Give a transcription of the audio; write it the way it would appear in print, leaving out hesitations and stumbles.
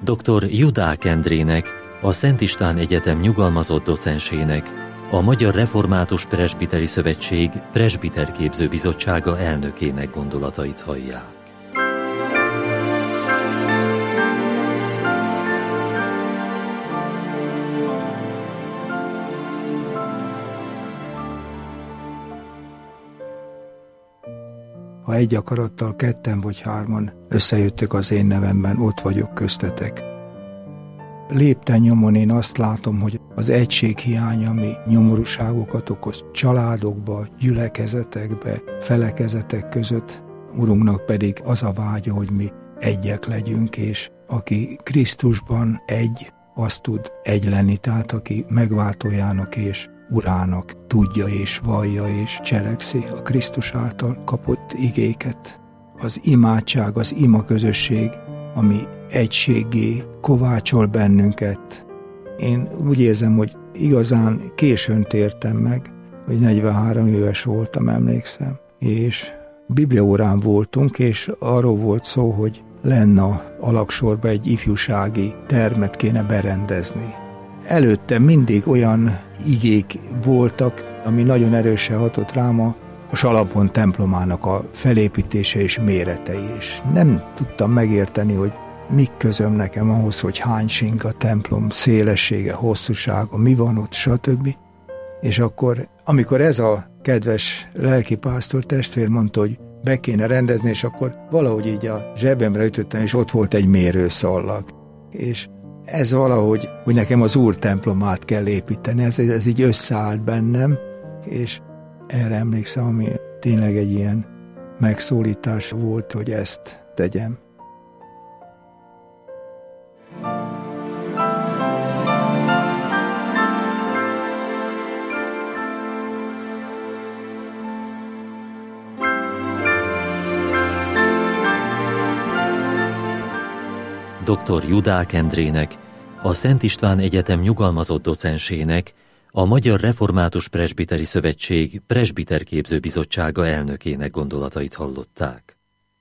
Dr. Judák Endrének, a Szent István Egyetem nyugalmazott docensének, a Magyar Református Presbiteri Szövetség Presbiterképző Bizottsága elnökének gondolatait hallják. Ha egy akarattal ketten vagy hárman összejöttök az én nevemben, ott vagyok köztetek. Lépten nyomon én azt látom, hogy az egység hiánya, ami nyomorúságokat okoz családokba, gyülekezetekbe, felekezetek között, Urunknak pedig az a vágya, hogy mi egyek legyünk, és aki Krisztusban egy, az tud egy lenni, tehát aki megváltójának és Urának tudja és vallja és cselekszi a Krisztus által kapott igéket. Az imádság, az ima közösség, ami egységgé kovácsol bennünket. Én úgy érzem, hogy igazán későn tértem meg, hogy 43 éves voltam, emlékszem, és bibliaórán voltunk, és arról volt szó, hogy lenne a alagsorba egy ifjúsági termet kéne berendezni. Előtte mindig olyan igék voltak, ami nagyon erősen hatott rám, a Salapon templomának a felépítése és méretei, és nem tudtam megérteni, hogy mi közöm nekem ahhoz, hogy hány sink a templom szélessége, hosszúsága, mi van ott, stb. És akkor, amikor ez a kedves lelkipásztor testvér mondta, hogy be kéne rendezni, és akkor valahogy így a zsebemre ütöttem, és ott volt egy mérőszallag. És ez valahogy, hogy nekem az Úr templomát kell építeni, ez így összeállt bennem, és erre emlékszem, ami tényleg egy ilyen megszólítás volt, hogy ezt tegyem. Dr. Judák Endrének, a Szent István Egyetem nyugalmazott docensének, a Magyar Református Presbiteri Szövetség Presbiterképző Bizottsága elnökének gondolatait hallották.